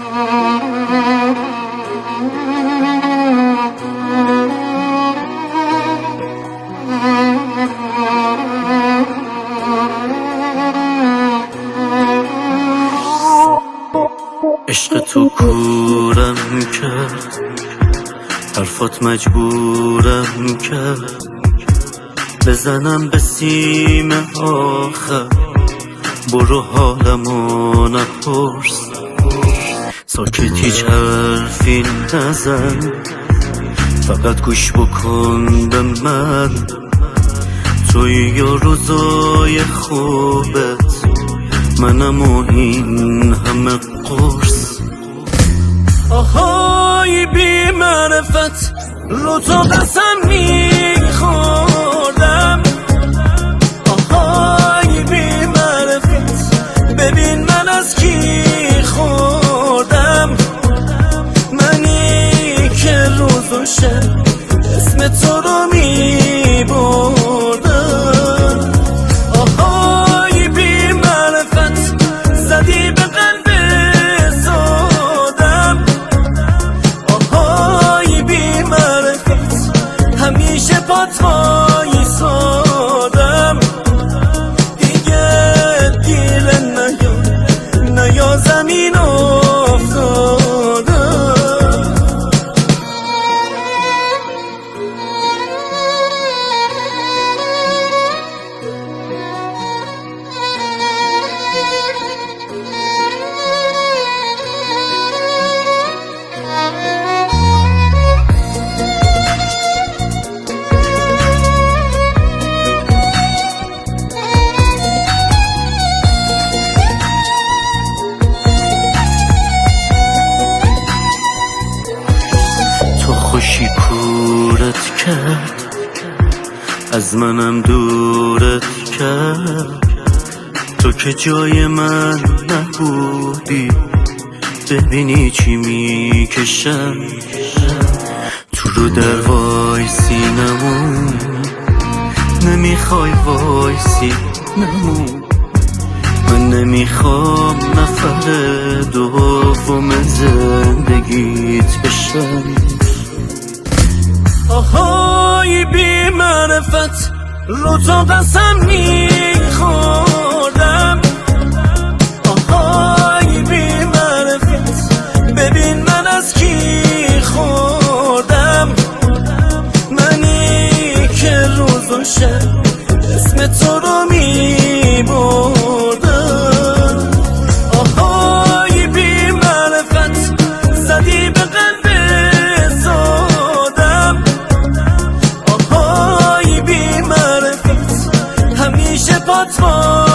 عشق تو کورم کرد، حرفات مجبورم کرد بزنم به سیم آخر. برو حالمو نپرس، ساکت هیچ حرفی نزن، فقط گوش بکن به من. توی یا روزای خوبت، منم و این همه قرص. آهای بی معرفت، رو تو قسم میخوردم. آهای بی معرفت، ببین من از کی خوردم. منی که روز و شب اسم تو رو میبردم. آهای بی معرفت، زدی به قلب سادم. آهای بی معرفت، همیشه پات وایسادم. دیگه دیل نیا زمین افتادم. خوشی کورت کرد، از منم دورت کرد. تو که جای من نبودی، ببینی چی میکشم. تو رو در وایسی نمون، نمیخوای وایسی نمون. من نمیخوام نفر دوم زندگیت بشم. آهای بی معرفت، رو تو قسم میخوردم. آهای بی معرفت، ببین من از کی خوردم. منی که روز و شب اسم تو رو میبردم. آهای بی معرفت، زدی به قلب همیشه پات